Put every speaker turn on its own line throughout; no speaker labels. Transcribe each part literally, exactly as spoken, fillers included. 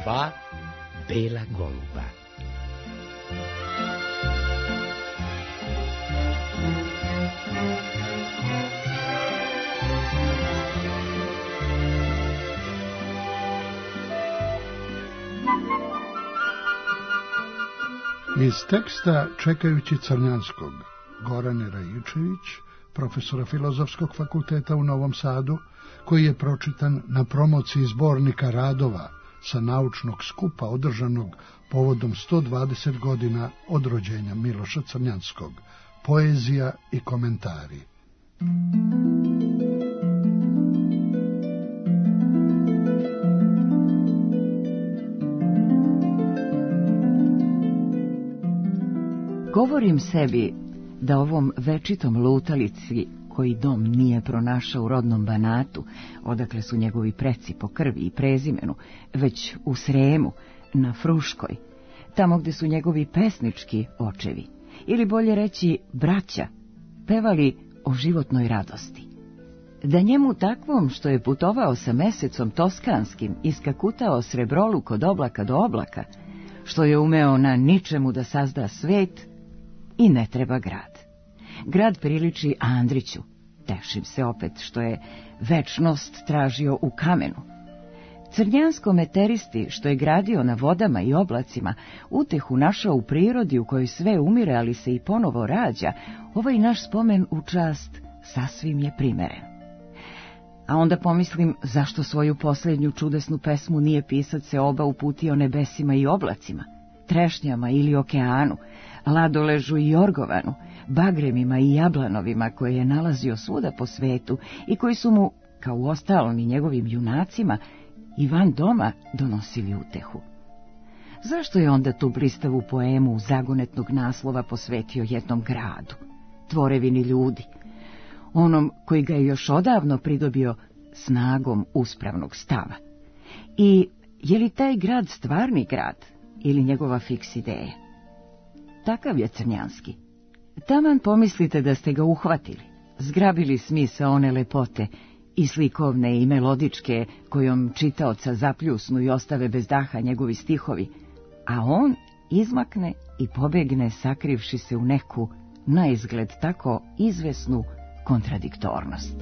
Dva bela goluba.
Iz teksta Čekajući Crnjanskog Gorane Raičević, profesora Filozofskog fakulteta u Novom Sadu, koji je pročitan na promociji zbornika radova sa naučnog skupa održanog povodom sto dvadeset godina od rođenja Miloša Crnjanskog, poezija i komentari.
Govorim sebi da ovom večitom lutalici, koji dom nije pronašao u rodnom Banatu, odakle su njegovi preci po krvi i prezimenu, već u Sremu, na Fruškoj, tamo gde su njegovi pesnički očevi, ili bolje reći braća, pevali o životnoj radosti. Da njemu takvom, što je putovao sa mesecom toskanskim, iskakutao srebroluk od oblaka do oblaka, što je umeo na ničemu da sazda svet, i ne treba grad. Grad priliči Andriću, tešim se opet što je večnost tražio u kamenu. Crnjansko meteristi, što je gradio na vodama i oblacima, utehu našao u prirodi u kojoj sve umire, ali se i ponovo rađa, ovaj naš spomen u čast sasvim je primeren. A onda pomislim, zašto svoju posljednju čudesnu pesmu nije pisac se oba uputio nebesima i oblacima, trešnjama ili okeanu, Ladoležu i Jorgovanu, bagremima i jablanovima koje je nalazio svuda po svetu i koji su mu, kao u ostalom i njegovim junacima, i van doma donosili utehu. Zašto je onda tu blistavu poemu zagonetnog naslova posvetio jednom gradu, tvorevini ljudi, onom koji ga je još odavno pridobio snagom uspravnog stava? I je li taj grad stvarni grad ili njegova fiks ideja? Takav je Crnjanski. Taman pomislite da ste ga uhvatili, zgrabili smisao one lepote i slikovne i melodičke kojom čitaoca zapljusnu i ostave bez daha njegovi stihovi, a on izmakne i pobegne sakrivši se u neku, na izgled tako izvesnu, kontradiktornost.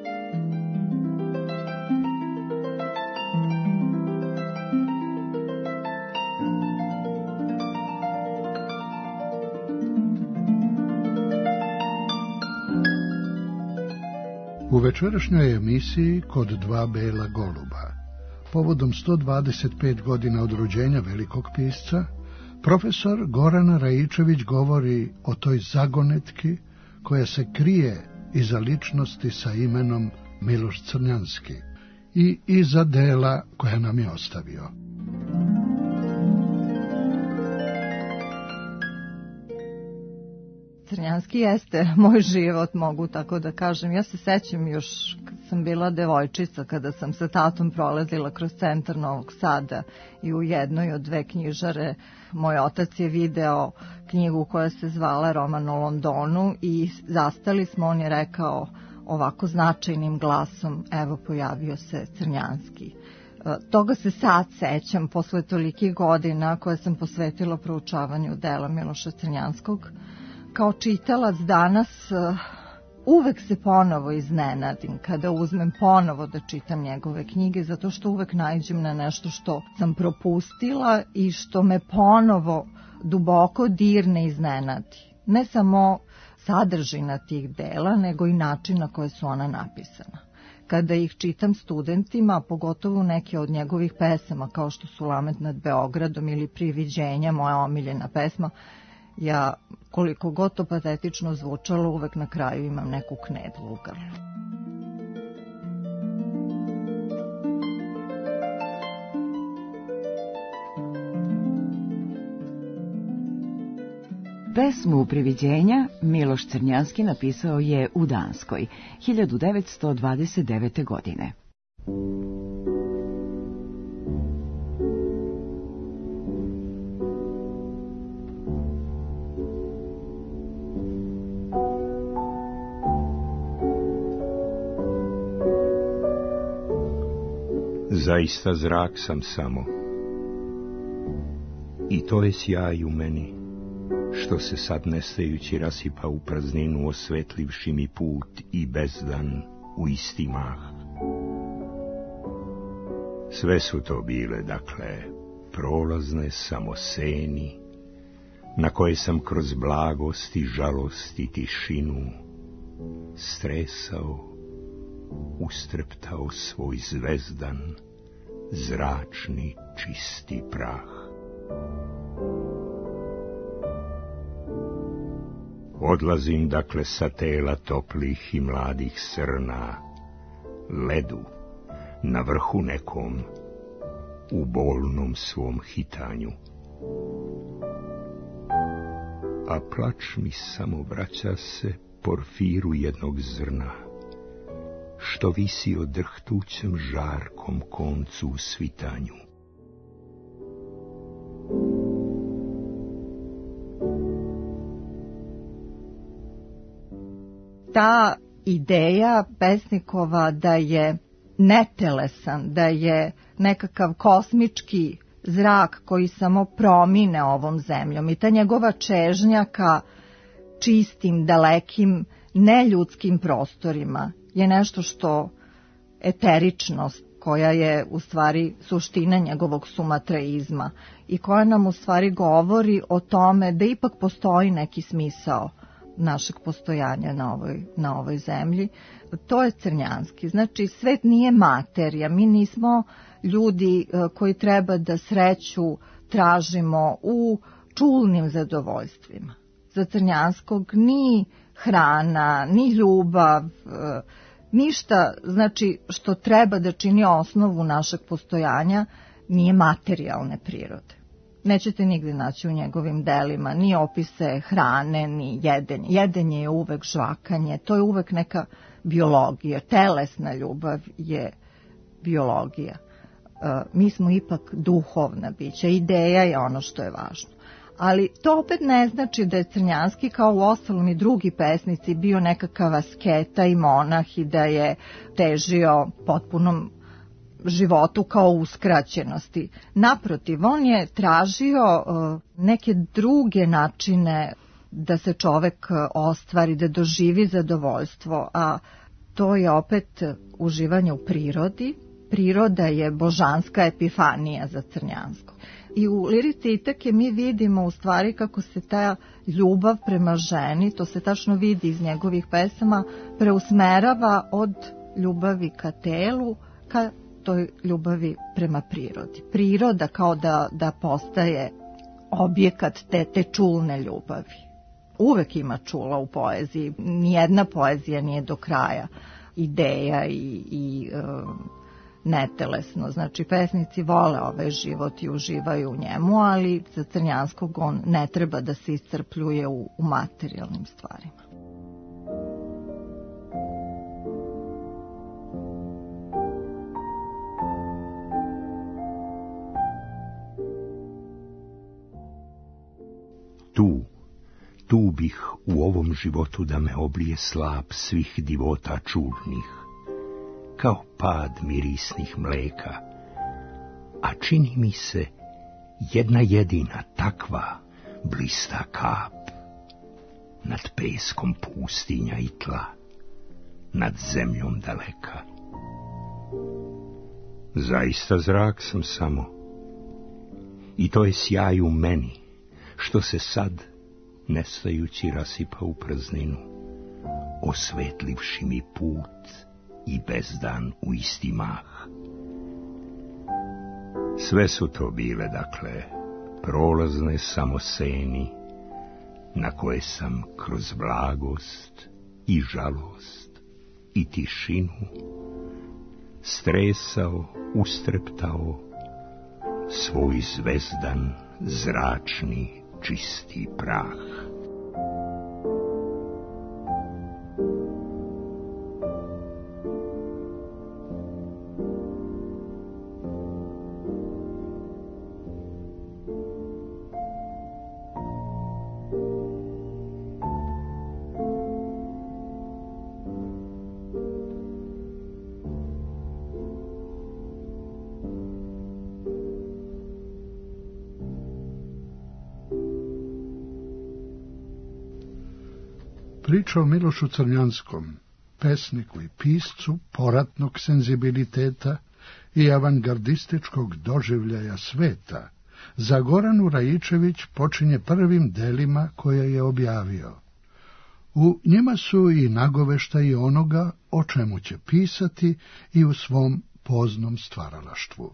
U večerašnjoj emisiji Kod dva bela goluba, povodom sto dvadeset pet godina od rođenja velikog pisca, profesor Gorana Raičević govori o toj zagonetki koja se krije iza ličnosti sa imenom Miloš Crnjanski i iza dela koja nam je ostavio.
Crnjanski jeste moj život, mogu tako da kažem. Ja se sećam još kad sam bila devojčica, kada sam sa tatom prolazila kroz centar Novog Sada i u jednoj od dve knjižare moj otac je video knjigu koja se zvala Roman o Londonu i zastali smo, on je rekao ovako značajnim glasom, evo pojavio se Crnjanski. Toga se sad sećam posle tolikih godina koje sam posvetila proučavanju dela Miloša Crnjanskog. Kao čitalac danas uvek se ponovo iznenadim kada uzmem ponovo da čitam njegove knjige, zato što uvek naiđem na nešto što sam propustila i što me ponovo duboko dirne i iznenadi. Ne samo sadržina tih dela, nego i način na koje su ona napisana. Kada ih čitam studentima, pogotovo neke od njegovih pesama, kao što su Lament nad Beogradom ili Priviđenja, moja omiljena pesma, ja, koliko god to patetično zvučalo, uvek na kraju imam neku knedlu u grlu.
Pesmu Priviđenja Miloš Crnjanski napisao je u Danskoj hiljadu devetsto dvadeset devete. godine.
Zaista zrak sam samo,
I to je sjaj u meni, što se sad nestajući rasipa u prazninu, osvetlivši mi put i bezdan u isti mah. Sve su to bile, dakle, prolazne samo seni, na koje sam kroz blagost i žalost i tišinu stresao, ustreptao svoj zvezdan, zračni, čisti prah. Odlazim, dakle, sa tela toplih i mladih srna, ledu, na vrhu nekom, u bolnom svom hitanju. A plač mi samo vraća se porfiru jednog zrna, što visi o drhtućem žarkom koncu u svitanju.
Ta ideja pesnikova da je netelesan, da je nekakav kosmički zrak koji samo promine ovom zemljom i ta njegova čežnja ka čistim, dalekim, neljudskim prostorima je nešto što eteričnost, koja je u stvari suština njegovog sumatraizma i koja nam u stvari govori o tome da ipak postoji neki smisao našeg postojanja na ovoj, na ovoj zemlji. To je Crnjanski. Znači, svet nije materija. Mi nismo ljudi koji treba da sreću tražimo u čulnim zadovoljstvima. Za Crnjanskog ni hrana, ni ljubav, ništa, znači, što treba da čini osnovu našeg postojanja nije materijalne prirode. Nećete nigde naći u njegovim delima ni opise hrane, ni jedenje. Jedenje je uvek žvakanje, to je uvek neka biologija. Telesna ljubav je biologija. E, mi smo ipak duhovna bića, ideja je ono što je važno. Ali to opet ne znači da je Crnjanski, kao u ostalom i drugi pesnici, bio nekakav asketa i monah i da je težio potpunom životu kao uskraćenosti. Naprotiv, on je tražio neke druge načine da se čovek ostvari, da doživi zadovoljstvo, a to je opet uživanje u prirodi. Priroda je božanska epifanija za Crnjanskog. I u lirici Itake mi vidimo u stvari kako se ta ljubav prema ženi, to se tačno vidi iz njegovih pesama, preusmerava od ljubavi ka telu ka toj ljubavi prema prirodi. Priroda kao da, da postaje objekat te, te čulne ljubavi. Uvek ima čula u poeziji. Nijedna poezija nije do kraja ideja i, i e, netelesno. Znači, pesnici vole ovaj život i uživaju u njemu, ali za Crnjanskog on ne treba da se iscrpljuje u, u materijalnim stvarima.
Tu, tu bih u ovom životu da me oblije slap svih divota čulnih, kao pad mirisnih mleka, a čini mi se jedna jedina takva blista kap nad peskom pustinja i tla, nad zemljom daleka. Zaista zrak sam samo, i to je sjaj u meni, što se sad, nestajući, rasipa u prazninu, osvetlivši mi put i bezdan u isti mah. Sve su to bile, dakle, prolazne samo seni, na koje sam kroz blagost i žalost i tišinu stresao, ustreptao svoj zvezdan, zračni, čisti prah.
Priča o Milošu Crnjanskom, pesniku i piscu poratnog senzibiliteta i avangardističkog doživljaja sveta, za Goranu Raičević počinje prvim delima koje je objavio. U njima su i nagoveštaji onoga o čemu će pisati i u svom poznom stvaralaštvu.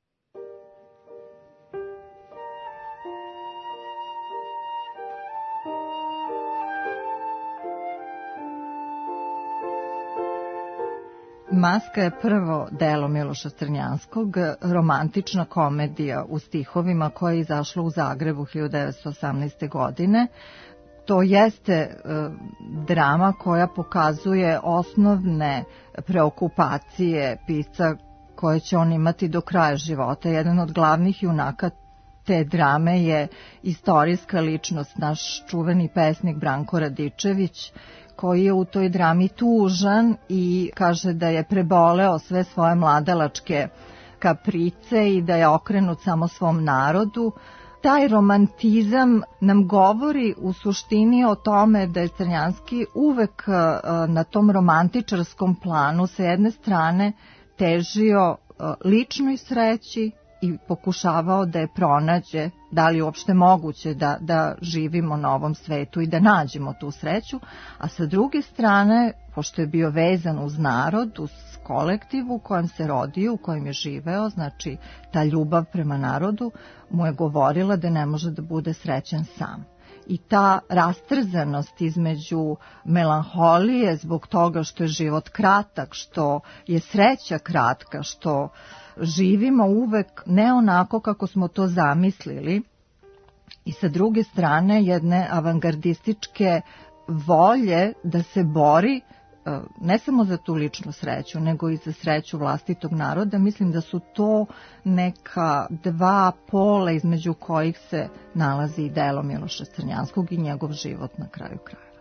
Maska je prvo delo Miloša Crnjanskog, romantična komedija u stihovima koja je izašla u Zagrebu hiljadu devetsto osamnaeste. godine. To jeste e, drama koja pokazuje osnovne preokupacije pisca koje će on imati do kraja života. Jedan od glavnih junaka te drame je istorijska ličnost, naš čuveni pesnik Branko Radičević, koji je u toj drami tužan i kaže da je preboleo sve svoje mladalačke kaprice i da je okrenut samo svom narodu. Taj romantizam nam govori u suštini o tome da je Crnjanski uvek na tom romantičarskom planu sa jedne strane težio ličnoj sreći i pokušavao da je pronađe, da li je uopšte moguće da, da živimo na ovom svetu i da nađemo tu sreću, a sa druge strane, pošto je bio vezan uz narod, uz kolektiv u kojem se rodio, u kojem je živeo, znači ta ljubav prema narodu, mu je govorila da ne može da bude srećan sam. I ta rastrzanost između melanholije zbog toga što je život kratak, što je sreća kratka, što živimo uvek ne onako kako smo to zamislili, i sa druge strane jedne avangardističke volje da se bori ne samo za tu ličnu sreću, nego i za sreću vlastitog naroda. Mislim da su to neka dva pola između kojih se nalazi i delo Miloša Crnjanskog i njegov život na kraju kraja.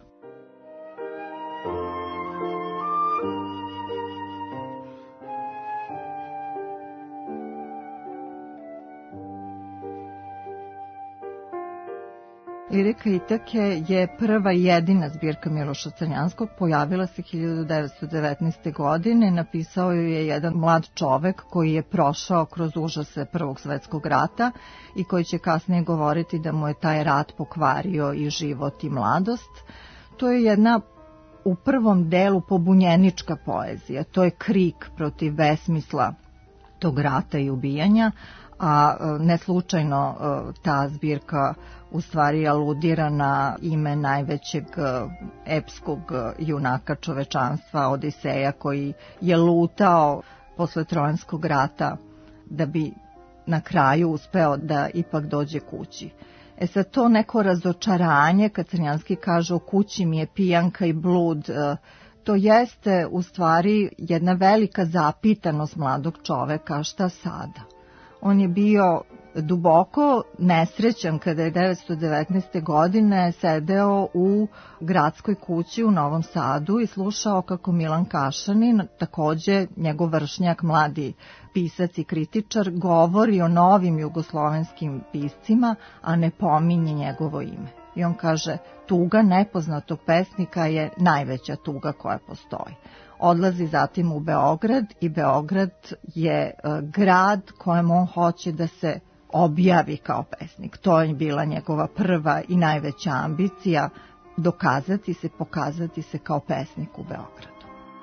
Lirika Itake je prva i jedina zbirka Miloša Crnjanskog, pojavila se hiljadu devetsto devetnaeste. godine, napisao ju je jedan mlad čovek koji je prošao kroz užase Prvog svetskog rata i koji će kasnije govoriti da mu je taj rat pokvario i život i mladost. To je jedna u prvom delu pobunjenička poezija, to je krik protiv besmisla tog rata i ubijanja, a ne slučajno ta zbirka u stvari aludira na ime najvećeg epskog junaka čovečanstva, Odiseja, koji je lutao posle Trojanskog rata da bi na kraju uspeo da ipak dođe kući. E sad, to neko razočaranje, kad Crnjanski kaže u kući mi je pijanka i blud, to jeste u stvari jedna velika zapitanost mladog čoveka, šta sada? On je bio duboko nesrećan kada je devetsto devetnaeste. godine sedeo u gradskoj kući u Novom Sadu i slušao kako Milan Kašanin, takođe njegov vršnjak, mladi pisac i kritičar, govori o novim jugoslovenskim piscima, a ne pominje njegovo ime. I on kaže, tuga nepoznatog pesnika je najveća tuga koja postoji. Odlazi zatim u Beograd i Beograd je grad kojem on hoće da se objavi kao pesnik. To je bila njegova prva i najveća ambicija, dokazati se, pokazati se kao pesnik u Beogradu.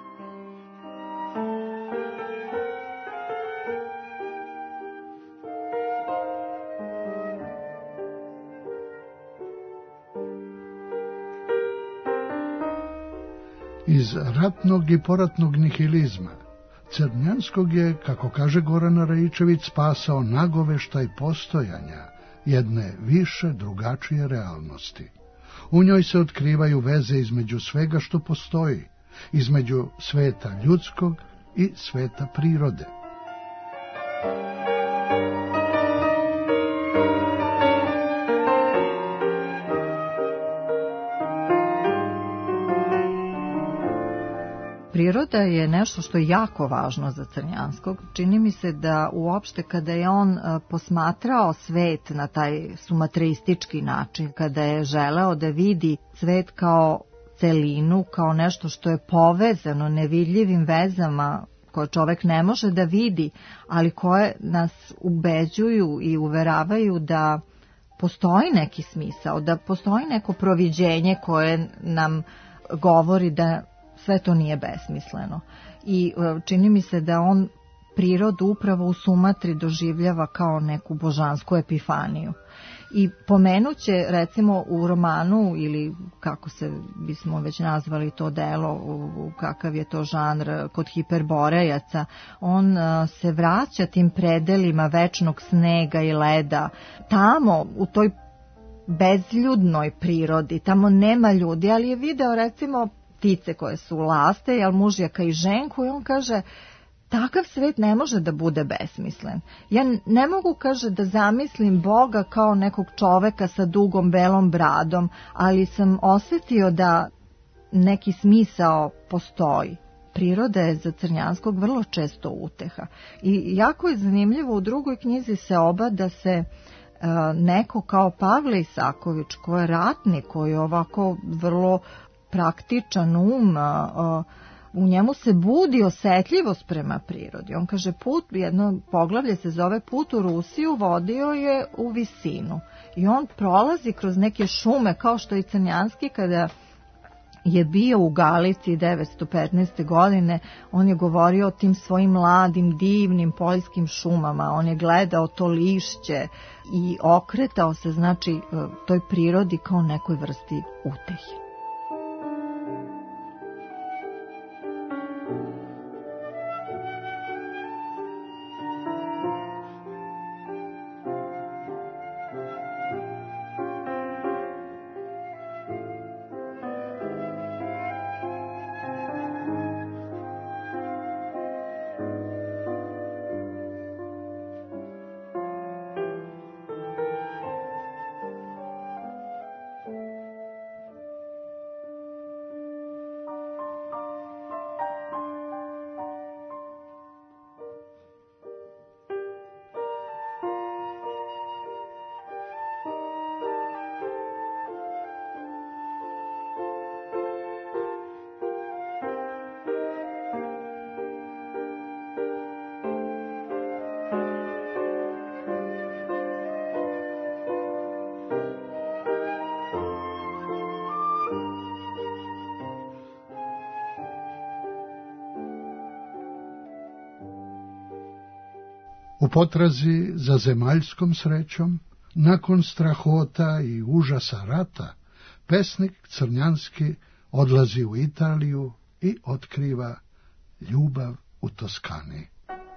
Iz ratnog i poratnog nihilizma Crnjanskog je, kako kaže Gorana Raičević, spasao nagoveštaj postojanja jedne više, drugačije realnosti. U njoj se otkrivaju veze između svega što postoji, između sveta ljudskog i sveta prirode.
Priroda je nešto što je jako važno za Crnjanskog. Čini mi se da uopšte kada je on posmatrao svet na taj sumatreistički način, kada je želeo da vidi svet kao celinu, kao nešto što je povezano nevidljivim vezama koje čovek ne može da vidi, ali koje nas ubeđuju i uveravaju da postoji neki smisao, da postoji neko proviđenje koje nam govori da sve to nije besmisleno. I čini mi se da on prirodu upravo u Sumatri doživljava kao neku božansku epifaniju. I pomenuće recimo u romanu, ili kako se bismo već nazvali to delo, kakav je to žanr kod Hiperborejaca, on se vraća tim predelima večnog snega i leda. Tamo u toj bezljudnoj prirodi, tamo nema ljudi, ali je video recimo ptice koje su laste, jel, mužjaka i ženku, i on kaže: takav svet ne može da bude besmislen. Ja ne mogu, kaže, da zamislim Boga kao nekog čoveka sa dugom belom bradom, ali sam osetio da neki smisao postoji. Priroda je za Crnjanskog vrlo često uteha. I jako je zanimljivo, u drugoj knjizi se oba da se uh, neko kao Pavle Isaković, ko je ratnik, koji je ovako vrlo praktičan um, uh, u njemu se budi osetljivost prema prirodi. On kaže, put, jedno poglavlje se zove Put u Rusiju, vodio je u visinu. I on prolazi kroz neke šume, kao što i Crnjanski kada je bio u Galici devetsto petnaeste. godine, on je govorio o tim svojim mladim, divnim poljskim šumama. On je gledao to lišće i okretao se, znači, toj prirodi kao nekoj vrsti utehe.
U potrazi za zemaljskom srećom, nakon strahota i užasa rata, pesnik Crnjanski odlazi u Italiju i otkriva ljubav u Toskani.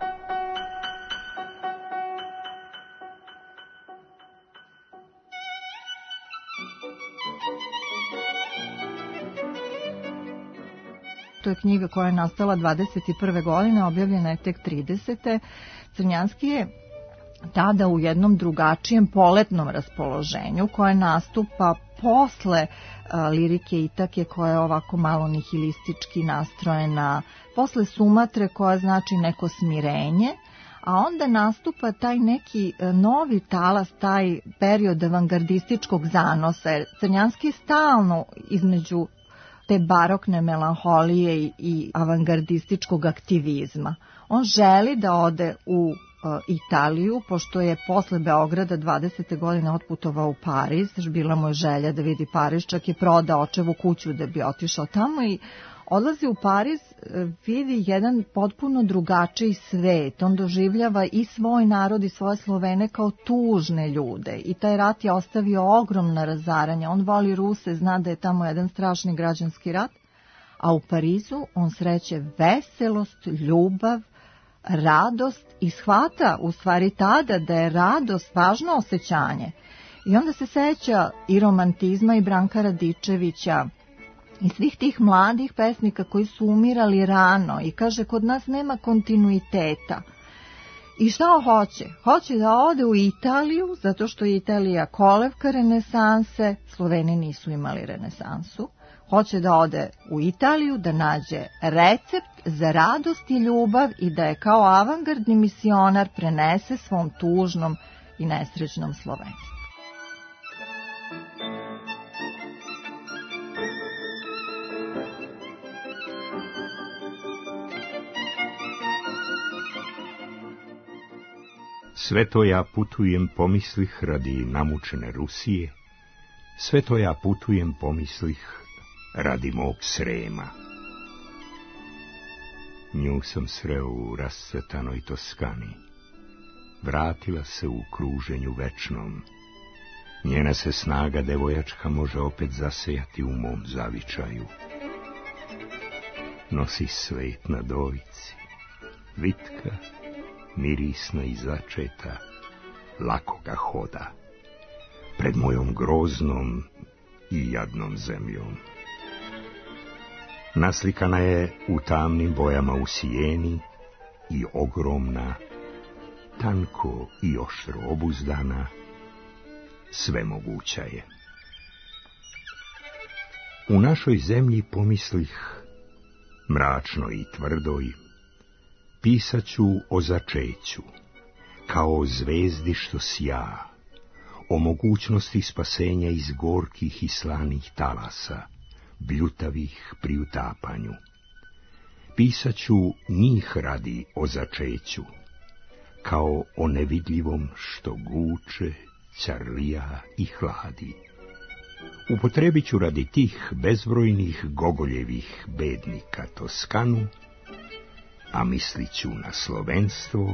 To je knjiga koja je nastala dvadeset prve. godine, objavljena je tek tridesete. Crnjanski je tada u jednom drugačijem poletnom raspoloženju koje nastupa posle a, lirike Itake, koja je ovako malo nihilistički nastrojena, posle Sumatre koja znači neko smirenje, a onda nastupa taj neki novi talas, taj period avangardističkog zanosa. Crnjanski stalno između te barokne melanholije i, i avangardističkog aktivizma. On želi da ode u uh, Italiju, pošto je posle Beograda dvadesete. godine otputovao u Pariz, bila mu je želja da vidi Pariz, čak je prodao očevu kuću da bi otišao tamo i odlazi u Pariz, vidi jedan potpuno drugačiji svet. On doživljava i svoj narod i svoje Slovene kao tužne ljude i taj rat je ostavio ogromna razaranja. On voli Ruse, zna da je tamo jedan strašni građanski rat, a u Parizu on sreće veselost, ljubav, radost i shvata u stvari tada da je radost važno osjećanje. I onda se seća i romantizma i Branka Radičevića i svih tih mladih pesnika koji su umirali rano i kaže, kod nas nema kontinuiteta. I šta hoće? Hoće da ode u Italiju, zato što je Italija kolevka renesanse, Sloveni nisu imali renesansu. Hoće da ode u Italiju, da nađe recept za radost i ljubav i da je kao avangardni misionar prenese svom tužnom i nesrećnom slovenstvu.
Sve to ja putujem pomislih radi namučene Rusije, sve to ja putujem pomislih radi mog Srema. Nju sam sreo u rascetanoj Toskani, vratila se u kruženju večnom, njena se snaga devojačka može opet zasejati u mom zavičaju. Nosi svet na dovici, vitka, mirisna i začeta, lakoga hoda, pred mojom groznom i jadnom zemljom. Naslikana je u tamnim bojama u sijeni i ogromna, tanko i oštro obuzdana, svemoguća je. U našoj zemlji pomislih, mračnoj i tvrdoj, pisaću o začeću, kao o zvezdi što sja, o mogućnosti spasenja iz gorkih i slanih talasa, bljutavih pri utapanju. Pisaću njih radi o začeću, kao o nevidljivom što guče, ćarlija i hladi. Upotrebit ću radi tih bezbrojnih gogoljevih bednika Toskanu, a mislit ću na slovenstvo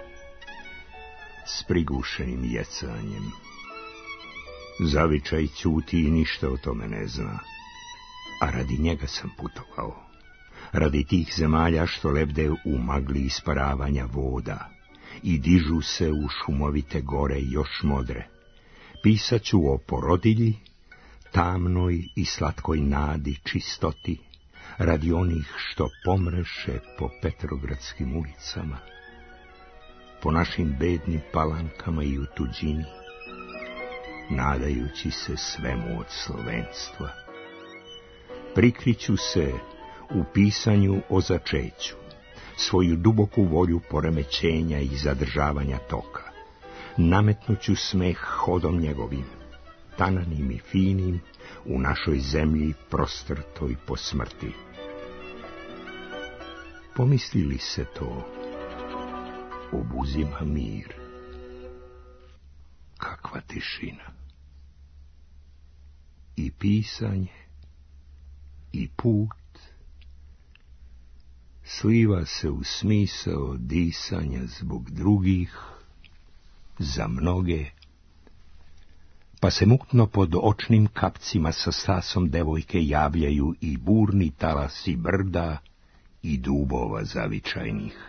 s prigušenim jecanjem. Zavičaj ćuti i ništa o tome ne zna, a radi njega sam putovao, radi tih zemalja što lebde u magli isparavanja voda i dižu se u šumovite gore još modre. Pisat ću o porodilji, tamnoj i slatkoj nadi čistoti, radi onih što pomreše po petrogradskim ulicama, po našim bednim palankama i u tuđini, nadajući se svemu od slovenstva. Prikriću se u pisanju o začeću, svoju duboku volju poremećenja i zadržavanja toka. Nametnuću smeh hodom njegovim, tananim i finim, u našoj zemlji prostrtoj po smrti. Pomisli li se to, obuzima mir. Kakva tišina. I pisanje, i put, sliva se u smisao disanja zbog drugih, za mnoge, pa se mutno pod očnim kapcima sa stasom devojke javljaju i burni talasi brda i dubova zavičajnih.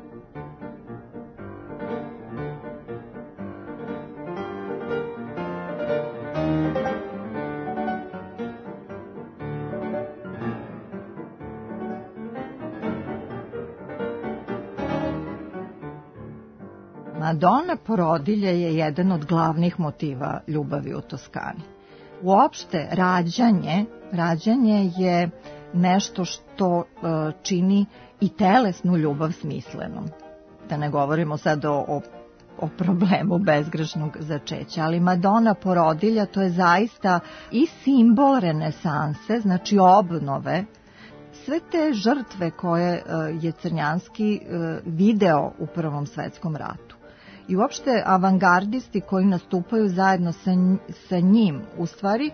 Madonna porodilja je jedan od glavnih motiva ljubavi u Toskani. Uopšte, rađanje, rađanje je nešto što e, čini i telesnu ljubav smislenom. Da ne govorimo sad o, o, o problemu bezgrešnog začeća, ali Madonna porodilja to je zaista i simbol renesanse, znači obnove, sve te žrtve koje e, je Crnjanski e, video u Prvom svetskom ratu. I uopšte avangardisti koji nastupaju zajedno sa, sa njim, u stvari,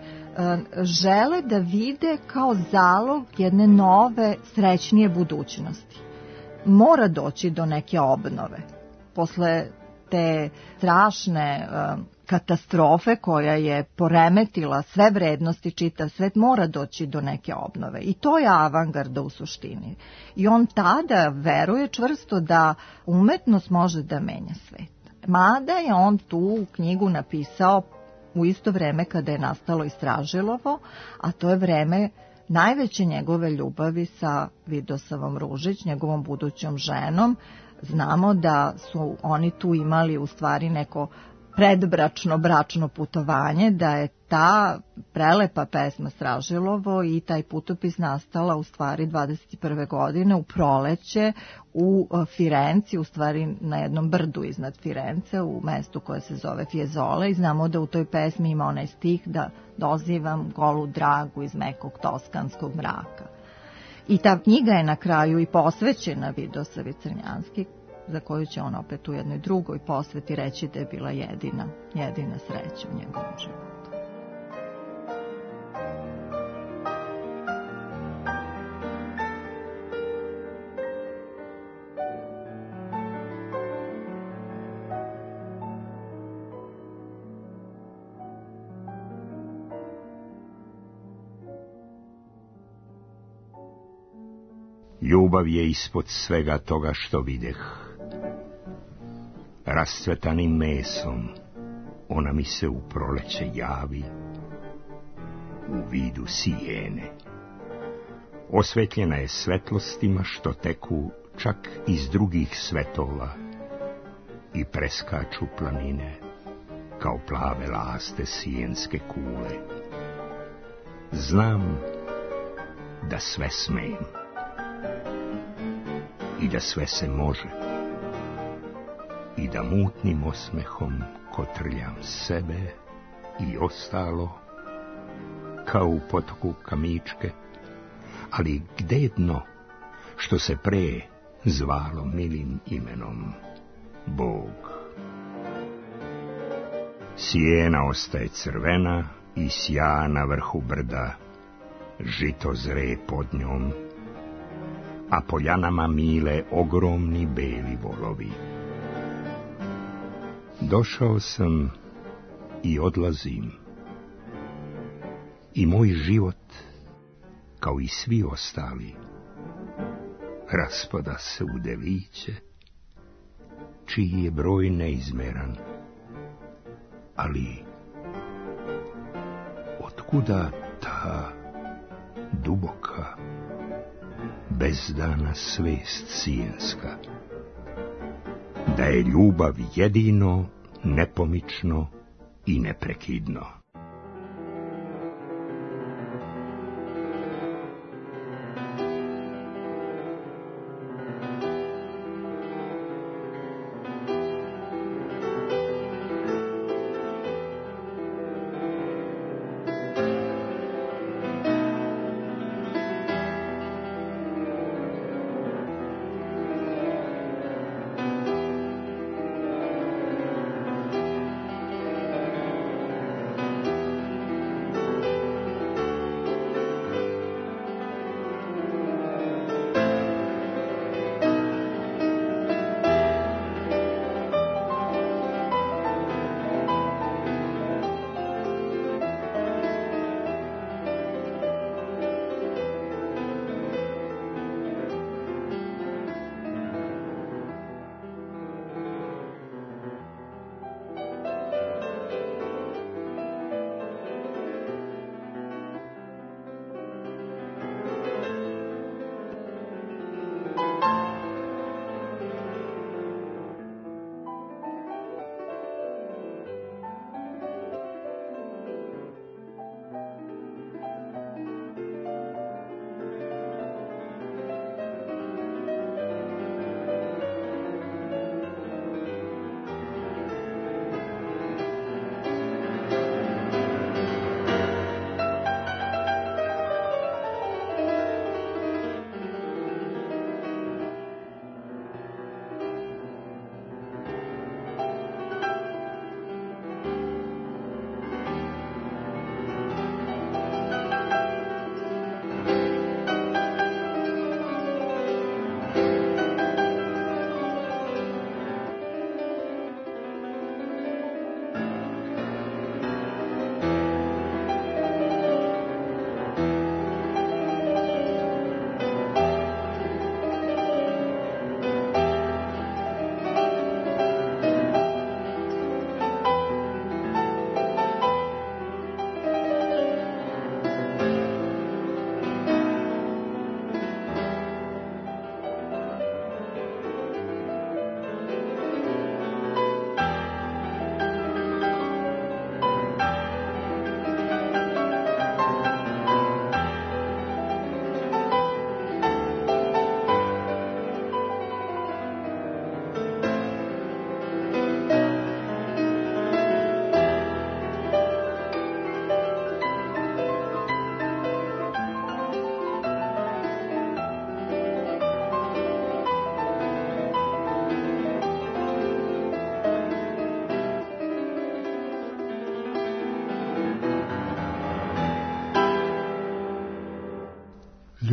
žele da vide kao zalog jedne nove, srećnije budućnosti. Mora doći do neke obnove. Posle te strašne katastrofe koja je poremetila sve vrednosti, čitav svet, mora doći do neke obnove. I to je avangarda u suštini. I on tada veruje čvrsto da umetnost može da menja svet. Mada je on tu knjigu napisao u isto vreme kada je nastalo Istražilovo, a to je vreme najveće njegove ljubavi sa Vidosavom Ružić, njegovom budućom ženom. Znamo da su oni tu imali u stvari neko predbračno, bračno putovanje, da je ta prelepa pesma Stražilovo i taj putopis nastala u stvari dvadeset prve godine u proleće u Firenci, u stvari na jednom brdu iznad Firence, u mestu koje se zove Fiesole, i znamo da u toj pesmi ima onaj stih da dozivam golu dragu iz mekog toskanskog mraka. I ta knjiga je na kraju i posvećena Vidosavi Crnjanski, za koju će on opet u jednoj drugoj posveti reći da je bila jedina, jedina sreća u njegovom životu.
Ljubav je ispod svega toga što videh. Rascvetanim mesom ona mi se u proleće javi u vidu sijene. Osvetljena je svetlostima što teku čak iz drugih svetova i preskaču planine kao plave laste sijenske kule. Znam da sve smem i da sve se može i da mutnim osmehom kotrljam sebe i ostalo kao u potoku kamičke, ali gde je dno što se pre zvalo milim imenom Bog? Sijena ostaje crvena i sja na vrhu brda, žito zre pod njom, a poljanama mile ogromni beli volovi. Došao sam i odlazim, i moj život, kao i svi ostali, raspada se u deliće, čiji je broj neizmeran, ali otkuda ta duboka, bezdana svest sijenska, da je ljubav jedino, nepomično i neprekidno.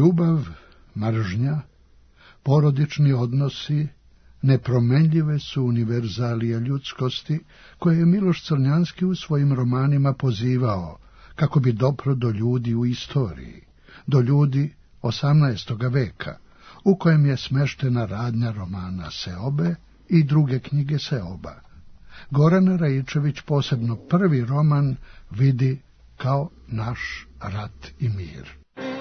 Ljubav, mržnja, porodični odnosi, nepromenljive su univerzalije ljudskosti koje je Miloš Crnjanski u svojim romanima pozivao kako bi dopro do ljudi u istoriji, do ljudi osamnaestog veka, u kojem je smeštena radnja romana Seobe i druge knjige Seoba. Goran Raičević posebno prvi roman vidi kao naš rat i mir.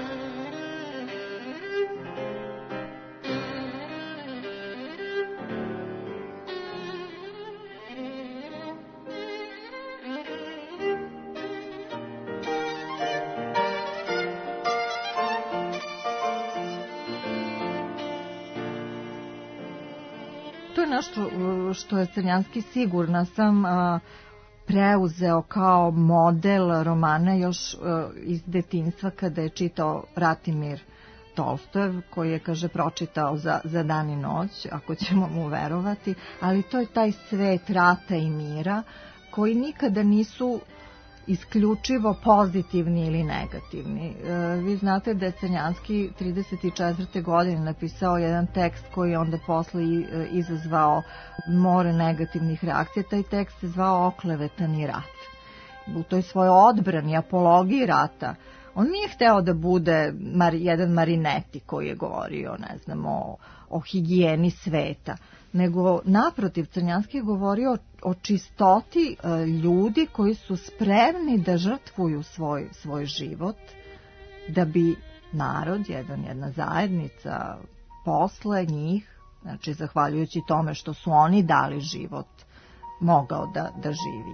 To je nešto što je Crnjanski, sigurna sam, preuzeo kao model romana još iz detinjstva kada je čitao Rat i mir Tolstojev, koji je, kaže, pročitao za, za dan i noć, ako ćemo mu verovati, ali to je taj svet rata i mira koji nikada nisu isključivo pozitivni ili negativni. E, vi znate da je Crnjanski trideset četvrte godine napisao jedan tekst koji je onda posle izazvao more negativnih reakcija. Taj tekst se zvao Oklevetani rat. U toj svojoj odbrani, apologiji rata, on nije hteo da bude mar, jedan Marineti koji je govorio, ne znam, o, o higijeni sveta, nego naprotiv, Crnjanski je govorio o čistoti e, ljudi koji su spremni da žrtvuju svoj, svoj život, da bi narod, jedan, jedna zajednica, posle njih, znači zahvaljujući tome što su oni dali život, mogao da, da živi.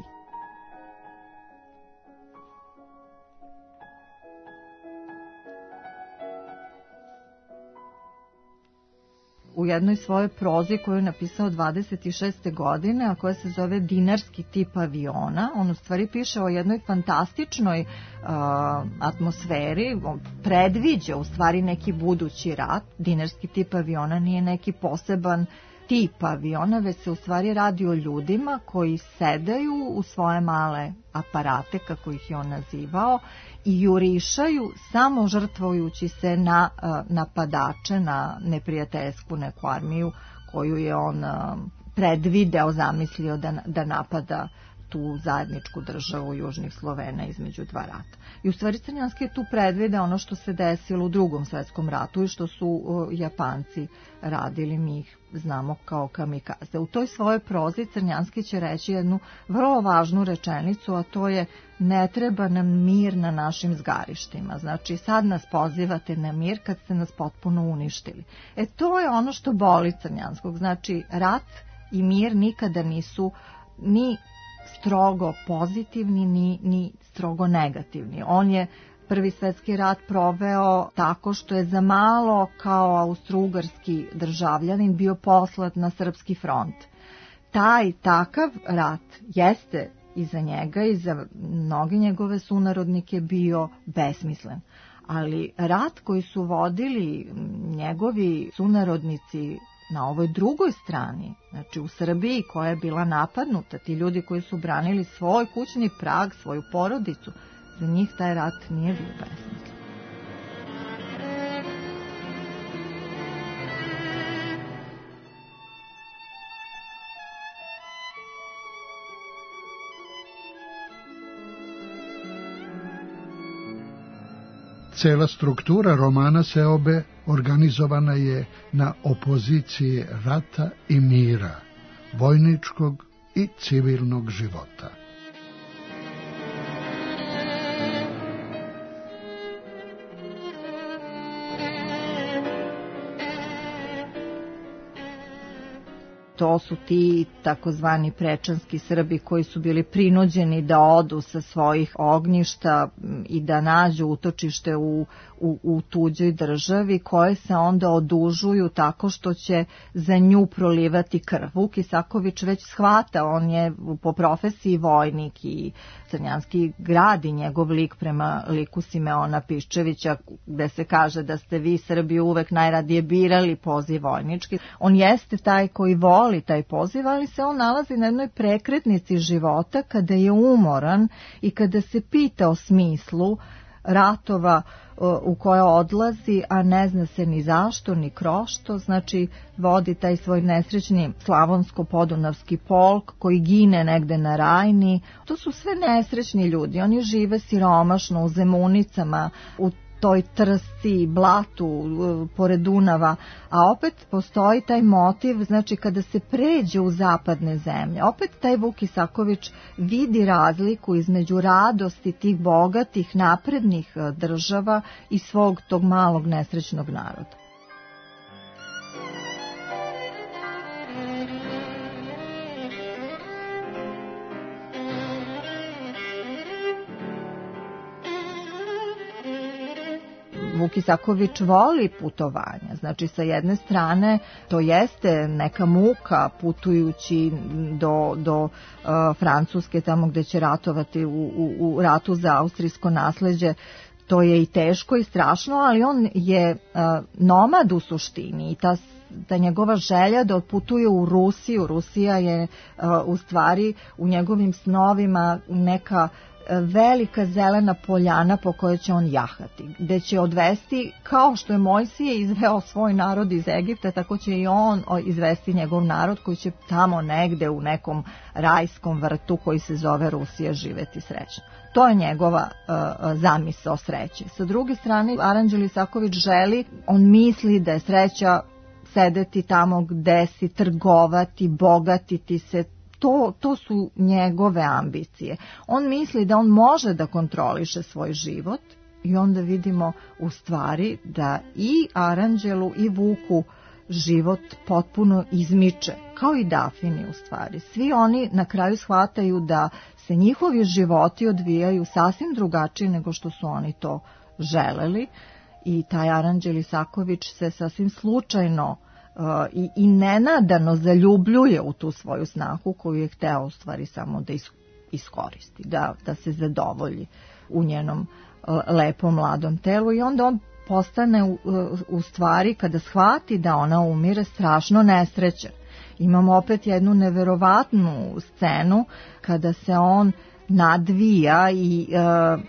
U jednoj svojoj prozi koju je napisao dvadeset šeste godine, a koja se zove Dinarski tip aviona, on u stvari piše o jednoj fantastičnoj uh, atmosferi, predviđa u stvari neki budući rat. Dinarski tip aviona nije neki poseban tip aviona, već se u stvari radi o ljudima koji sedaju u svoje male aparate, kako ih je on nazivao, i jurišaju samo žrtvujući se na uh, napadače, na neprijateljsku neku armiju koju je on uh, predvideo, zamislio da, da napada tu zajedničku državu Južnih Slovena između dva rata. I u stvari Crnjanski je tu predvideo ono što se desilo u Drugom svetskom ratu i što su uh, Japanci radili, mi ih znamo kao kamikaze. U toj svojoj prozi Crnjanski će reći jednu vrlo važnu rečenicu, a to je: ne treba nam mir na našim zgarištima. Znači, sad nas pozivate na mir kad ste nas potpuno uništili. E, to je ono što boli Crnjanskog. Znači, rat i mir nikada nisu ni strogo pozitivni, ni, ni strogo negativni. On je Prvi svetski rat proveo tako što je za malo kao austrougarski državljanin bio poslat na srpski front. Taj takav rat jeste i za njega i za mnoge njegove sunarodnike bio besmislen. Ali rat koji su vodili njegovi sunarodnici na ovoj drugoj strani, znači u Srbiji koja je bila napadnuta, ti ljudi koji su branili svoj kućni prag, svoju porodicu, za njih taj rat nije bio besmislen.
Cela struktura romana Seobe organizovana je na opoziciji rata i mira, vojničkog i civilnog života.
To su ti takozvani prečanski Srbi koji su bili prinuđeni da odu sa svojih ognjišta i da nađu utočište u, u, u tuđoj državi, koje se onda odužuju tako što će za nju prolivati krv. Vuk Isaković već shvata, on je po profesiji vojnik i Crnjanski gradi njegov lik prema liku Simeona Piščevića, gde se kaže da ste vi Srbi uvek najradije birali poziv vojnički. On jeste taj koji voli taj poziv, ali se on nalazi na jednoj prekretnici života kada je umoran i kada se pita o smislu ratova u koje odlazi, a ne zna se ni zašto, ni krošto, znači vodi taj svoj nesrećni slavonsko-podunavski polk koji gine negde na Rajni. To su sve nesrećni ljudi, oni žive siromašno u Zemunicama, u toj trsci, blatu pored Dunava, a opet postoji taj motiv, znači kada se pređe u zapadne zemlje, opet taj Vuk Isaković vidi razliku između radosti tih bogatih, naprednih država i svog tog malog nesrećnog naroda. Vuk Isaković voli putovanja, znači sa jedne strane to jeste neka muka putujući do, do uh, Francuske, tamo gde će ratovati u, u, u ratu za austrijsko nasleđe, to je i teško i strašno, ali on je uh, nomad u suštini i ta, ta njegova želja da otputuje u Rusiju. Rusija je uh, u stvari u njegovim snovima neka velika zelena poljana po kojoj će on jahati, gde će odvesti, kao što je Mojsije izveo svoj narod iz Egipta, tako će i on izvesti njegov narod koji će tamo negde u nekom rajskom vrtu koji se zove Rusija živeti srećno. To je njegova uh, zamisao sreće. Sa druge strane, Aranđelo Isaković želi, on misli da je sreća sedeti tamo gde si, trgovati, bogatiti se. To, to su njegove ambicije. On misli da on može da kontroliše svoj život i onda vidimo u stvari da i Aranđelu i Vuku život potpuno izmiče, kao i Dafini u stvari. Svi oni na kraju shvataju da se njihovi životi odvijaju sasvim drugačije nego što su oni to želeli i taj Aranđelo Isaković se sasvim slučajno I, i nenadano zaljubljuje u tu svoju snahu koju je hteo u stvari samo da iskoristi, da, da se zadovolji u njenom lepom mladom telu i onda on postane u, u stvari kada shvati da ona umire strašno nesrećan. Imamo opet jednu neverovatnu scenu kada se on nadvija i uh,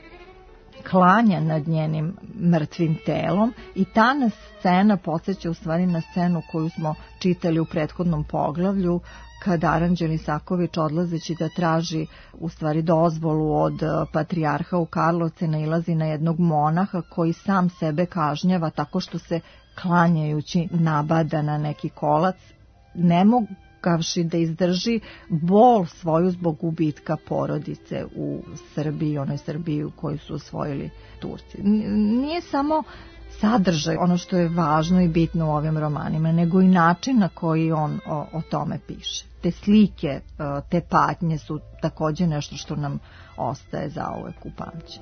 klanja nad njenim mrtvim telom i ta nas scena podsjeća u stvari na scenu koju smo čitali u prethodnom poglavlju kada Aranđelo Isaković odlazeći da traži u stvari dozvolu od patrijarha u Karlovce nailazi na jednog monaha koji sam sebe kažnjava tako što se klanjajući nabada na neki kolac, ne mogu gavši da izdrži bol svoju zbog gubitka porodice u Srbiji, onoj Srbiji u kojoj su osvojili Turci. Nije samo sadržaj ono što je važno i bitno u ovim romanima, nego i način na koji on o, o tome piše. Te slike, te patnje su također nešto što nam ostaje zauvek u pamćenju.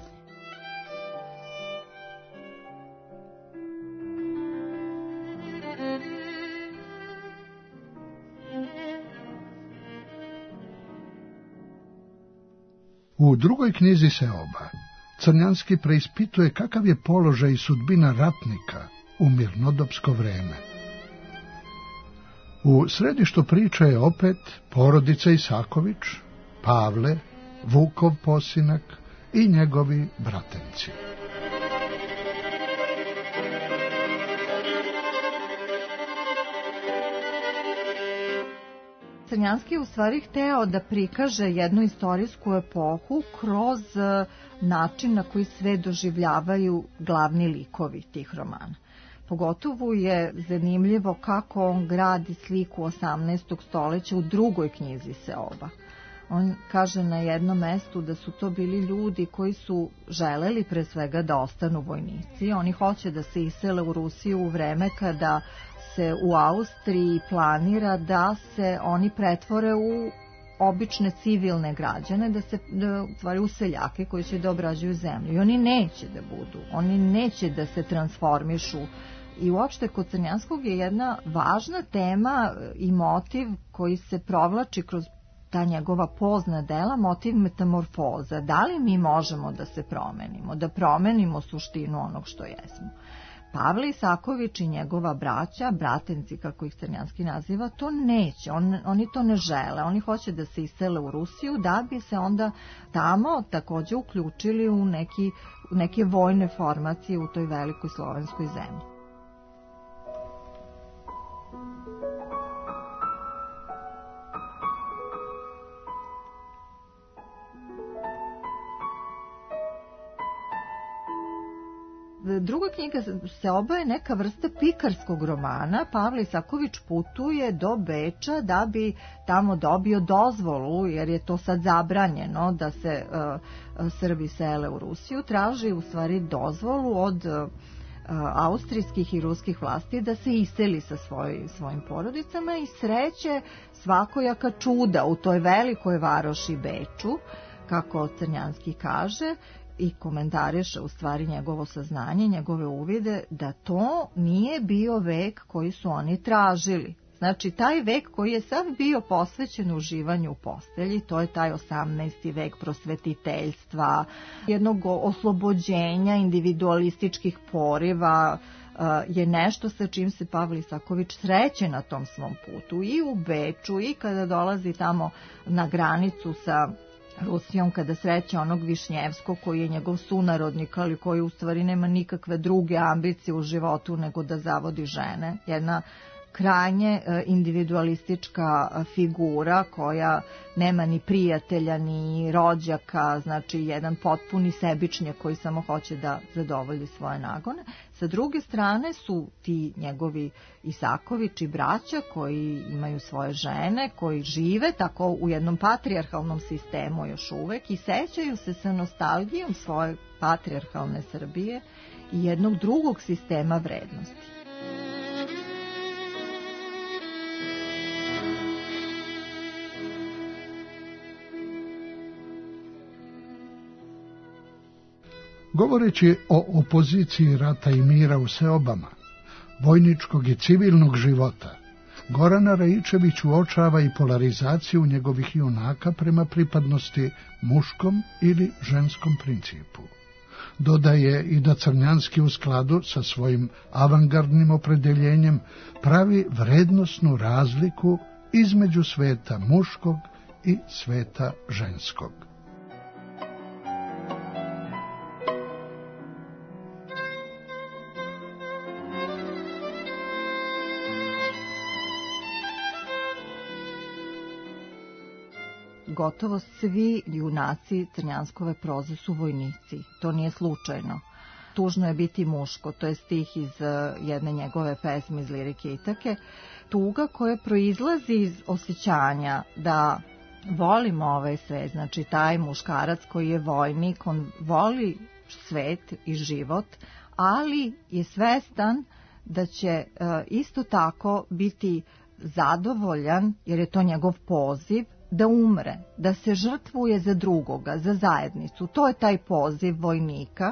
U drugoj knjizi Seoba Crnjanski preispituje kakav je položaj i sudbina ratnika u mirnodopsko vreme. U središtu priče je opet porodica Isaković, Pavle, Vukov posinak i njegovi bratenci.
Crnjanski je u stvari hteo da prikaže jednu istorijsku epohu kroz način na koji sve doživljavaju glavni likovi tih romana. Pogotovo je zanimljivo kako on gradi sliku osamnaestog stoleća u drugoj knjizi Seoba. On kaže na jednom mestu da su to bili ljudi koji su želeli pre svega da ostanu vojnici. Oni hoće da se isele u Rusiju u vreme kada se u Austriji planira da se oni pretvore u obične civilne građane, da se da, u stvari u seljake koji će da obrađuju zemlju. I oni neće da budu, oni neće da se transformišu. I uopšte kod Crnjanskog je jedna važna tema i motiv koji se provlači kroz ta njegova pozna dela, motiv metamorfoza. Da li mi možemo da se promenimo, da promenimo suštinu onog što jesmo? Pavle Isaković i njegova braća, bratenci kako ih Crnjanski naziva, to neće, On, oni to ne žele, oni hoće da se isele u Rusiju da bi se onda tamo takođe uključili u neki, neke vojne formacije u toj velikoj slovenskoj zemlji. Druga knjiga se oboje neka vrsta pikarskog romana. Pavle Isaković putuje do Beča da bi tamo dobio dozvolu, jer je to sad zabranjeno da se uh, Srbi sele u Rusiju. Traži u stvari dozvolu od uh, austrijskih i ruskih vlasti da se iseli sa svoj, svojim porodicama i sreće svakojaka čuda u toj velikoj varoši Beču, kako Crnjanski kaže, i komentariše u stvari njegovo saznanje, njegove uvide, da to nije bio vek koji su oni tražili. Znači, taj vek koji je sad bio posvećen uživanju u postelji, to je taj osamnaesti vek prosvetiteljstva, jednog oslobođenja, individualističkih poriva, je nešto sa čim se Pavle Isaković sreće na tom svom putu. I u Beču, i kada dolazi tamo na granicu sa Rusijom, kada sreće onog Višnjevskog koji je njegov sunarodnik, ali koji u stvari nema nikakve druge ambicije u životu nego da zavodi žene. Jedna krajnje individualistička figura koja nema ni prijatelja ni rođaka, znači jedan potpuni sebičnjak koji samo hoće da zadovolji svoje nagone. Sa druge strane su ti njegovi Isaković i braća koji imaju svoje žene, koji žive tako u jednom patrijarhalnom sistemu još uvek i sećaju se sa nostalgijom svoje patrijarhalne Srbije i jednog drugog sistema vrednosti.
Govoreći o opoziciji rata i mira u seobama, vojničkog i civilnog života, Gorana Raičević uočava i polarizaciju njegovih junaka prema pripadnosti muškom ili ženskom principu. Dodaje i da Crnjanski u skladu sa svojim avangardnim opredeljenjem pravi vrednosnu razliku između sveta muškog i sveta ženskog.
Gotovo svi junaci Crnjanskove proze su vojnici. To nije slučajno. Tužno je biti muško, to je stih iz jedne njegove pesme iz Lirike Itake. Tuga koja proizlazi iz osjećanja da volimo ovaj svet, znači taj muškarac koji je vojnik, on voli svet i život, ali je svestan da će isto tako biti zadovoljan, jer je to njegov poziv, da umre, da se žrtvuje za drugoga, za zajednicu. To je taj poziv vojnika.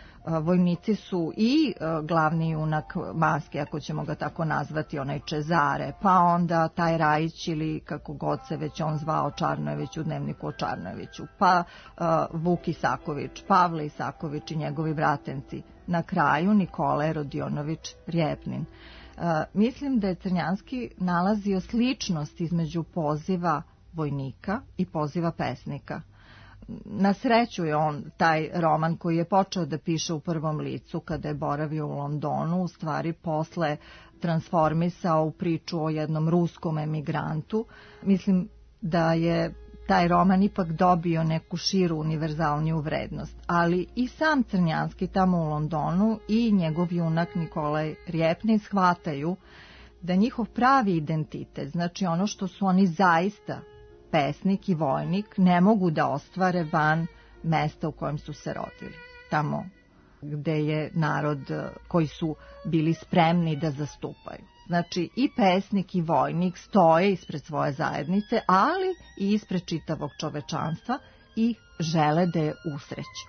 Vojnici su i glavni junak Maske, ako ćemo ga tako nazvati, onaj Čezare, pa onda taj Rajić ili kako god se već on zvao Čarnojević u dnevniku o Čarnojeviću, pa uh, Vuk Isaković, Pavle Isaković i njegovi bratenci. Na kraju Nikolaj Rodionović Rjepnin. Uh, mislim da je Crnjanski nalazio sličnost između poziva vojnika i poziva pesnika. Na sreću je on taj roman koji je počeo da piše u prvom licu kada je boravio u Londonu, u stvari posle transformisao u priču o jednom ruskom emigrantu. Mislim da je taj roman ipak dobio neku širu univerzalniju vrednost, ali i sam Crnjanski tamo u Londonu i njegov junak Nikolaj Rjepnin shvataju da njihov pravi identitet, znači ono što su oni zaista, pesnik i vojnik, ne mogu da ostvare van mesta u kojem su se rodili. Tamo gde je narod koji su bili spremni da zastupaju. Znači i pesnik i vojnik stoje ispred svoje zajednice, ali i ispred čitavog čovečanstva i žele da je usreće.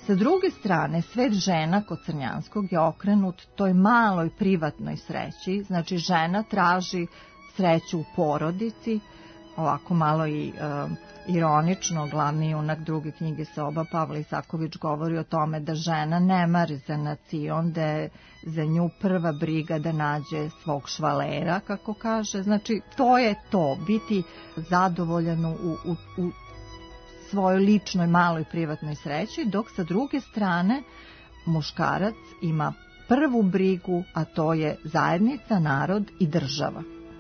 Sa druge strane, svet žena kod Crnjanskog je okrenut toj maloj privatnoj sreći, znači žena traži sreću u porodici, ovako malo i e, ironično, glavni junak druge knjige Seoba, Pavle Isaković, govori o tome da žena ne mari za nacion, da je za nju prva briga da nađe svog švalera, kako kaže. Znači, to je to, biti zadovoljan u, u, u svojoj ličnoj maloj privatnoj sreći, dok sa druge strane muškarac ima prvu brigu, a to je zajednica, narod i država.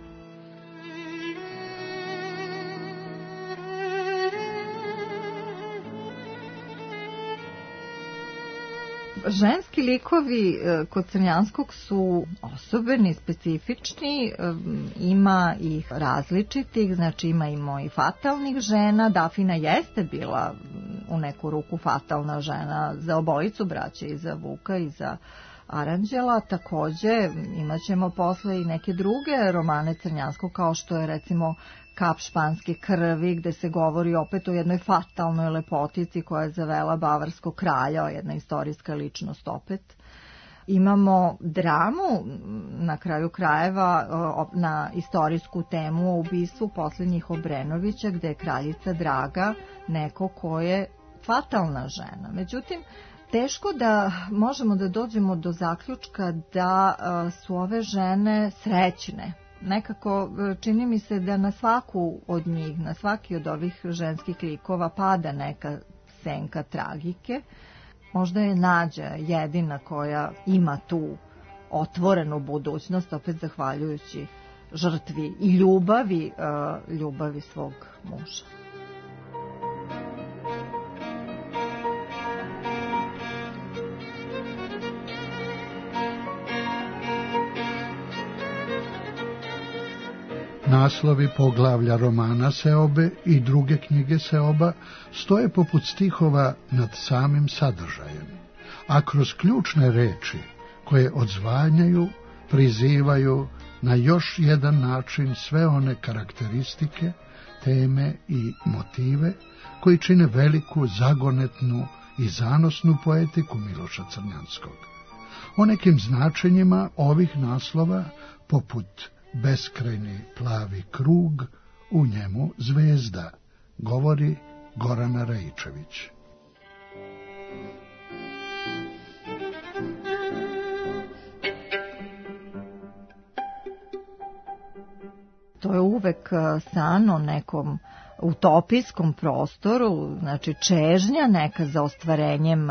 Ženski likovi kod Crnjanskog su osobeni, specifični, ima ih različitih, znači ima i fatalnih žena. Dafina jeste bila u neku ruku fatalna žena za obojicu braće, i za Vuka i za Aranđela. Takođe imat ćemo posle i neke druge romane Crnjanskog, kao što je recimo Kap španske krvi, gde se govori opet o jednoj fatalnoj lepotici koja je zavela bavarskog kralja, jedna istorijska ličnost opet. Imamo dramu, na kraju krajeva, na istorijsku temu o ubistvu posljednjih Obrenovića, gde je kraljica Draga neko ko je fatalna žena. Međutim, teško da možemo da dođemo do zaključka da su ove žene srećne. Nekako čini mi se da na svaku od njih, na svaki od ovih ženskih likova pada neka senka tragike. Možda je Nađa jedina koja ima tu otvorenu budućnost, opet zahvaljujući žrtvi i ljubavi, ljubavi svog muža.
Naslovi poglavlja romana Seobe i druge knjige Seoba stoje poput stihova nad samim sadržajem, a kroz ključne reči koje odzvanjaju, prizivaju na još jedan način sve one karakteristike, teme i motive koji čine veliku, zagonetnu i zanosnu poetiku Miloša Crnjanskog. O nekim značenjima ovih naslova, poput beskrajni plavi krug, u njemu zvezda, govori Gorana Rajičević.
To je uvek san o nekom utopijskom prostoru, znači čežnja neka za ostvarenjem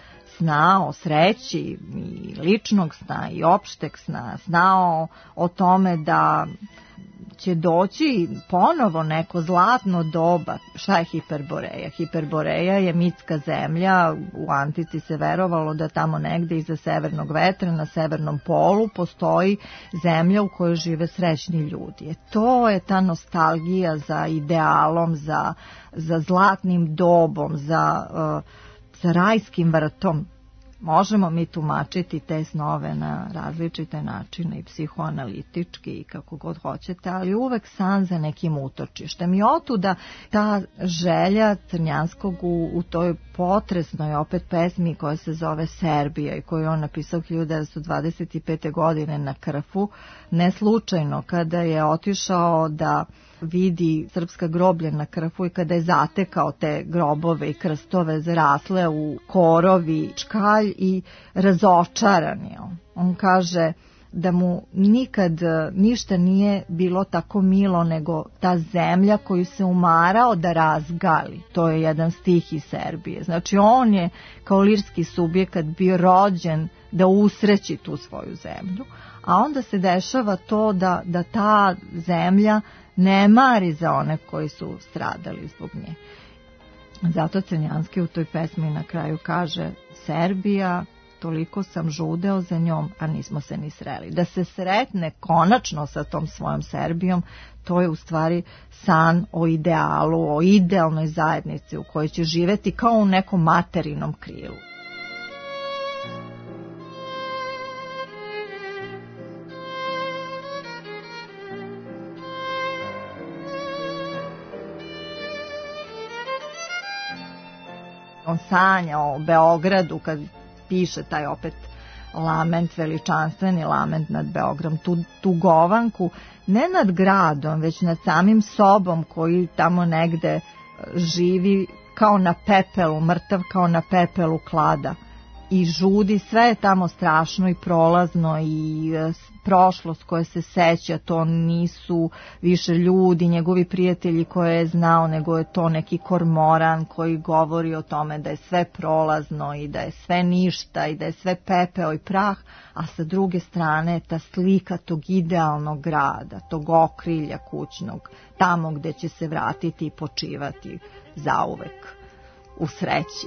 sna o sreći i ličnog sna i opšteg sna, sna o, o tome da će doći ponovo neko zlatno doba. Šta je Hiperboreja? Hiperboreja je mitska zemlja, u antici se verovalo da tamo negde iza severnog vetra na severnom polu postoji zemlja u kojoj žive srećni ljudi. E, to je ta nostalgija za idealom, za, za zlatnim dobom, za, uh, za rajskim vrtom. Možemo mi tumačiti te snove na različite načine, i psihoanalitički i kako god hoćete, ali uvek san za nekim utočištem. I otuda ta želja Crnjanskog u, u toj potresnoj opet pesmi koja se zove Serbija i koju on napisao hiljadu devetsto dvadeset pete. godine na Krfu, ne slučajno kada je otišao da vidi srpska groblja na Krfu i kada je zatekao te grobove i krstove zarasle u korovi, čkalj, i razočaran je on. On kaže da mu nikad ništa nije bilo tako milo nego ta zemlja koju se umarao da razgali. To je jedan stih iz Serbije. Znači on je kao lirski subjekat bio rođen da usreći tu svoju zemlju, a onda se dešava to da, da ta zemlja ne mari za one koji su stradali zbog nje. Zato Crnjanski u toj pesmi na kraju kaže: Serbija, toliko sam žudeo za njom, a nismo se ni sreli. Da se sretne konačno sa tom svojom Serbijom, to je u stvari san o idealu, o idealnoj zajednici u kojoj će živeti kao u nekom materinom krilu. on sanja o Beogradu kad piše taj opet lament, veličanstveni lament nad Beogradom, tu tugovanku, ne nad gradom, već nad samim sobom koji tamo negde živi kao na pepelu, mrtav kao na pepelu klada i žudi, sve je tamo strašno i prolazno i prošlost koje se seća, to nisu više ljudi, njegovi prijatelji koje je znao, nego je to neki kormoran koji govori o tome da je sve prolazno i da je sve ništa i da je sve pepeo i prah, a sa druge strane ta slika tog idealnog grada, tog okrilja kućnog, tamo gde će se vratiti i počivati zauvek u sreći.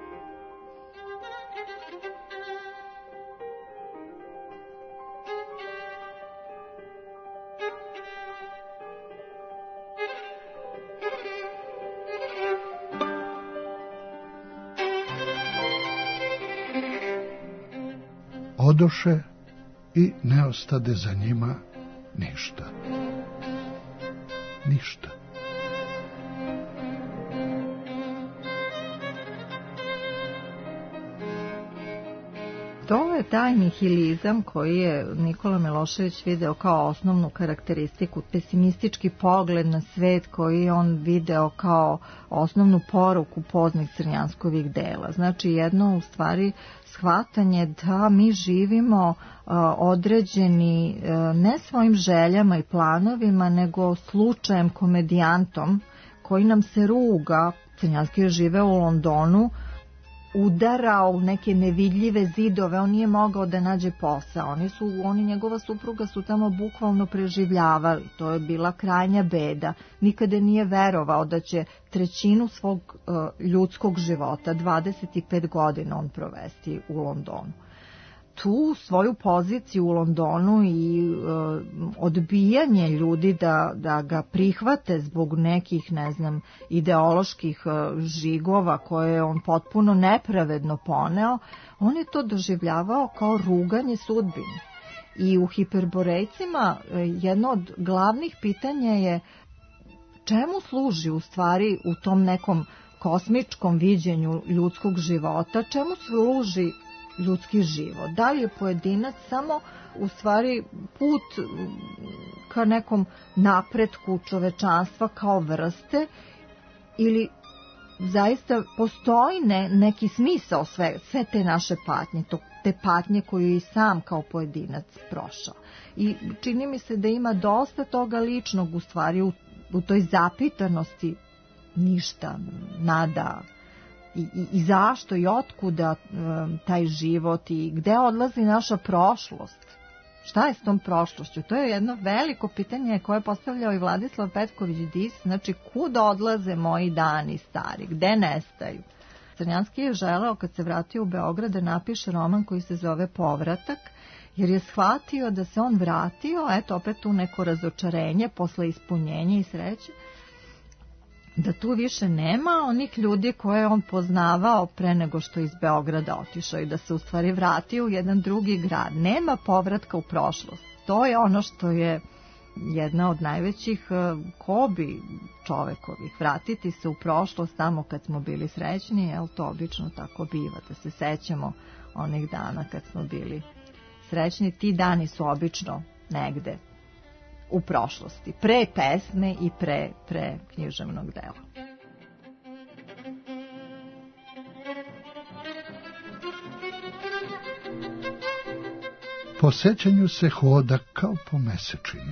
Odoše i ne ostade za njima ništa. Ništa.
To je taj nihilizam koji je Nikola Milošević video kao osnovnu karakteristiku, pesimistički pogled na svet koji je on video kao osnovnu poruku poznih Crnjanskovih dela. Znači jedno u stvari shvatanje da mi živimo uh, određeni uh, ne svojim željama i planovima, nego slučajem komedijantom koji nam se ruga. Crnjanski je živeo u Londonu, udarao u neke nevidljive zidove, on nije mogao da nađe posao. Oni su, oni njegova supruga su tamo bukvalno preživljavali. To je bila krajnja beda. Nikada nije verovao da će trećinu svog uh, ljudskog života, dvadeset pet godina, on provesti u Londonu. Tu svoju poziciju u Londonu i uh, odbijanje ljudi da, da ga prihvate zbog nekih, ne znam, ideoloških uh, žigova koje je on potpuno nepravedno poneo, on je to doživljavao kao ruganje sudbini. I u Hiperborejcima uh, jedno od glavnih pitanja je čemu služi u stvari u tom nekom kosmičkom viđenju ljudskog života, čemu služi ljudski život. Da li je pojedinac samo u stvari put ka nekom napretku čovečanstva kao vrste ili zaista postoji ne, neki smisao sve, sve te naše patnje, to, te patnje koju i sam kao pojedinac prošao. I čini mi se da ima dosta toga ličnog u stvari u, u toj zapitanosti ništa, nada, I, i, i zašto i otkuda um, taj život i gde odlazi naša prošlost. Šta je s tom prošlošću? To je jedno veliko pitanje koje je postavljao i Vladislav Petković Dis. Znači, kud odlaze moji dani stari? Gde nestaju? Crnjanski je želeo kad se vratio u Beograd da napiše roman koji se zove Povratak, jer je shvatio da se on vratio, eto opet u neko razočarenje posle ispunjenja i sreće, da tu više nema onih ljudi koje on poznavao pre nego što iz Beograda otišao i da se u stvari vratio u jedan drugi grad. Nema povratka u prošlost. To je ono što je jedna od najvećih kobi čovekovih. Vratiti se u prošlost tamo kad smo bili srećni, jel to obično tako biva, da se sećamo onih dana kad smo bili srećni. Ti dani su obično negde u prošlosti, pre pesme i pre, pre književnog dela.
Po sećanju se hoda kao po mesečini.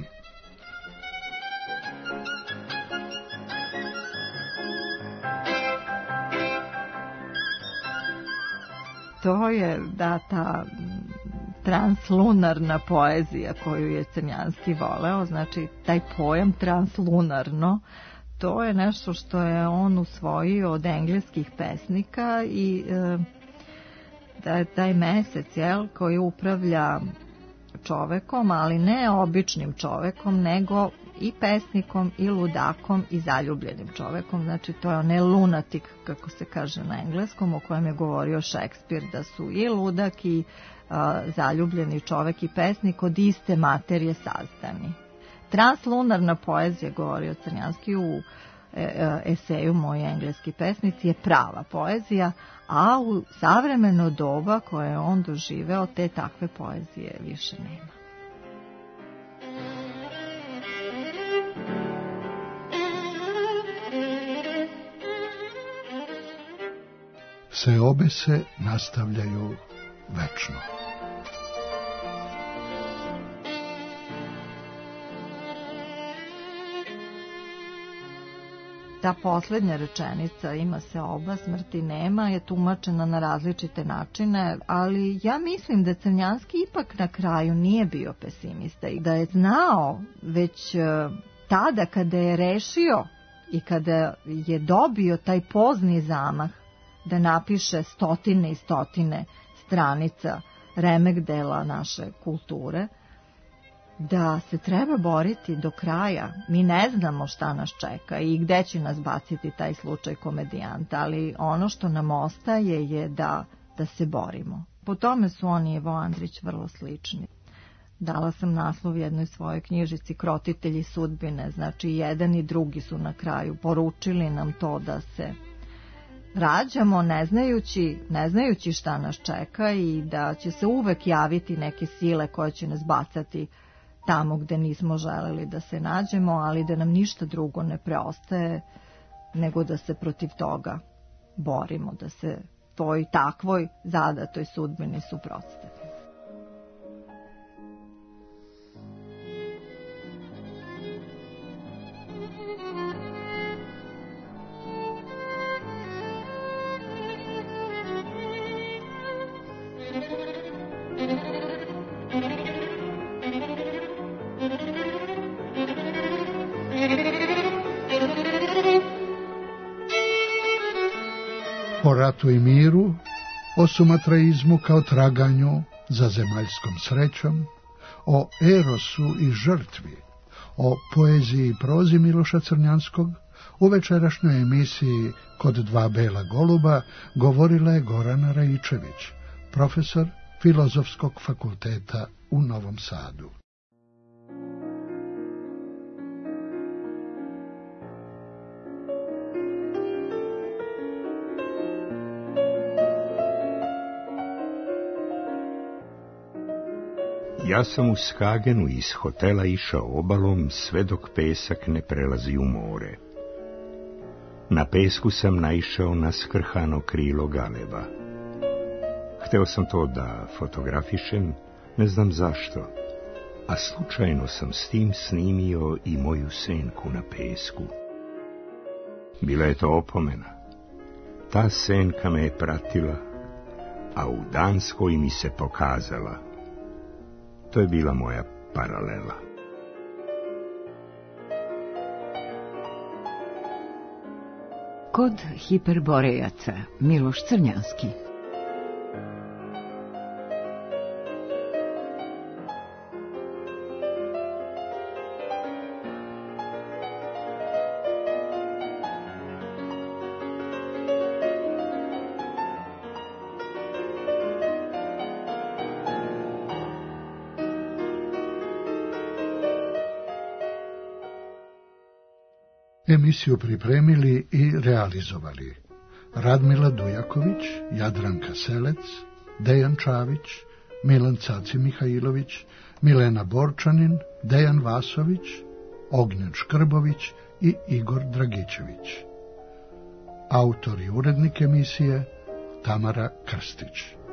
To je da ta translunarna poezija koju je Crnjanski voleo, znači taj pojam translunarno, to je nešto što je on usvojio od engleskih pesnika i e, da je taj mesec, jel, koji upravlja čovekom, ali ne običnim čovekom, nego i pesnikom, i ludakom, i zaljubljenim čovekom. Znači, to je onaj lunatik, kako se kaže na engleskom, o kojem je govorio Šekspir, da su i ludak i a, zaljubljeni čovek i pesnik od iste materije sazdani. Translunarna poezija, govorio Crnjanski, u eseju Moji engleski pesnici je prava poezija, a u savremeno doba koje je on doživeo, te takve poezije više nema.
Seobe se nastavljaju večno.
Ta poslednja rečenica ima se oba, smrti nema, je tumačena na različite načine, ali ja mislim da Crnjanski ipak na kraju nije bio pesimista i da je znao već tada kada je rešio i kada je dobio taj pozni zamah da napiše stotine i stotine stranica remek dela naše kulture, da se treba boriti do kraja. Mi ne znamo šta nas čeka i gde će nas baciti taj slučaj komedijanta, ali ono što nam ostaje je da, da se borimo. Po tome su oni i Ivo Andrić vrlo slični. Dala sam naslov jednoj svojoj knjižici Krotitelji sudbine, znači jedan i drugi su na kraju poručili nam to da se rađamo ne znajući, ne znajući šta nas čeka i da će se uvek javiti neke sile koje će nas bacati tamo gde nismo želeli da se nađemo, ali da nam ništa drugo ne preostaje nego da se protiv toga borimo, da se toj takvoj zadatoj sudbini suprotstavimo.
O ratu i miru, o sumatraizmu kao traganju za zemaljskom srećom, o erosu i žrtvi, o poeziji i prozi Miloša Crnjanskog, u večerašnjoj emisiji Kod dva bela goluba govorila je Gorana Raičević, profesor Filozofskog fakulteta u Novom Sadu.
Ja sam u Skagenu iz hotela išao obalom sve dok pesak ne prelazi u more. Na pesku sam naišao na skrhano krilo galeba. Hteo sam to da fotografišem, ne znam zašto, a slučajno sam s tim snimio i moju senku na pesku. Bila je to opomena. Ta senka me je pratila, a u Danskoj mi se pokazala. To je bila moja paralela.
Kod hiperborejaca Miloš Crnjanski.
Emisiju pripremili i realizovali Radmila Dujaković, Jadranka Selec, Dejan Čavić, Milan Caci Mihajlović, Milena Borčanin, Dejan Vasović, Ognjen Škrbović i Igor Dragićević. Autor i urednik emisije Tamara Krstić.